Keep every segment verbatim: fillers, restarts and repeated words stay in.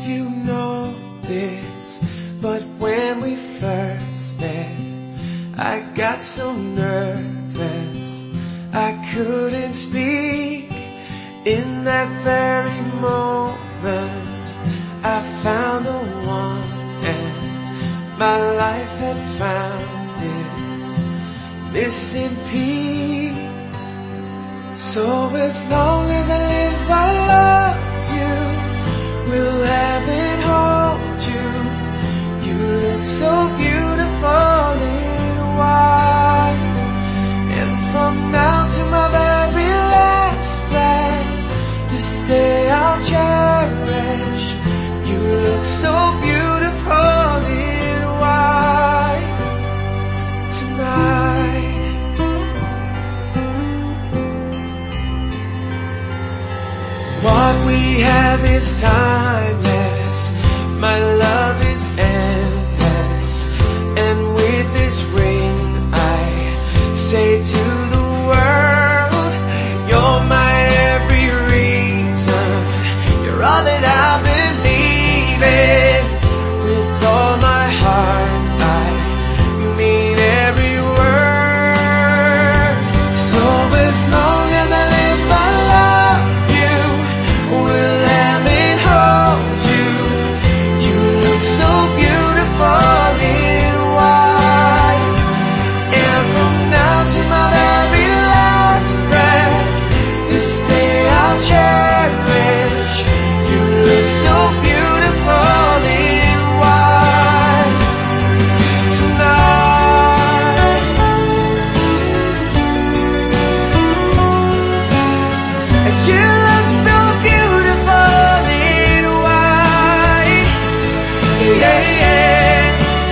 you know this, but when we first met, I got so nervous I couldn't speak. In that very moment I found the one, and my life had found its missing piece. So as long as I live I love you, will have and hold you. You look so beautiful in white, and from now to my very last breath, this day I'll cherish. You look so beautiful in white tonight. What we have is timeless, my love is endless, and with this ring I say to the world, you're my every reason, you're all that I believe in. With all my heart I mean every word. So as long as I live I love you, will have and hold you. You look so beautiful in white, and from now to my very last breath, this day I'll cherish. You look so beautiful in white tonight. And you look so beautiful in white, yeah, yeah.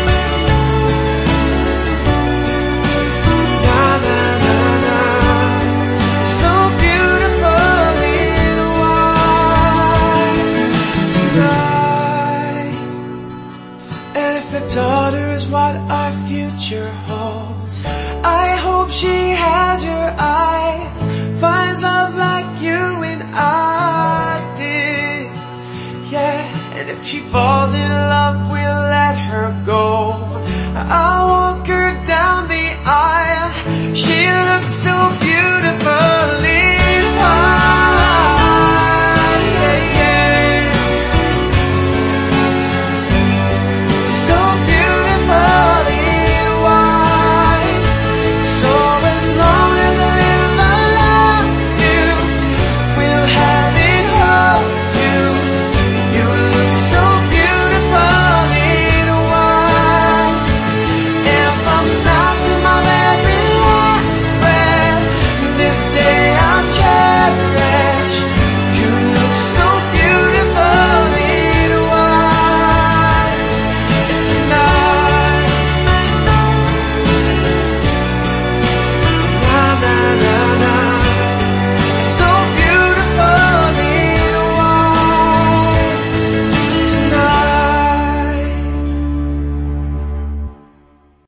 Na na na na, so beautiful in white tonight. And if a daughter is what our future holds, I hope she has your eyes, finds love like you and I did, yeah. And if she falls in love, we'll let her go. I